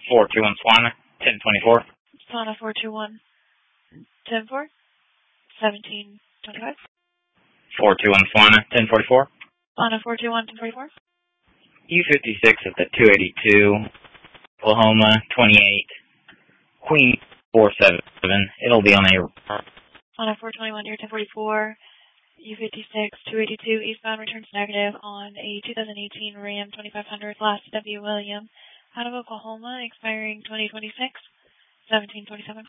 421 Swana, 1024. Swana 421, 10-4, 1725. 421 Swana, 1044. Swana 421, 1044. U56 at the 282, Oklahoma 28, Queen 47. It'll be on a... Swana 421, Air 1044. U56, 282, eastbound returns negative on a 2018 Ram 2500 Class W. William out of Oklahoma, expiring 2026, 1727.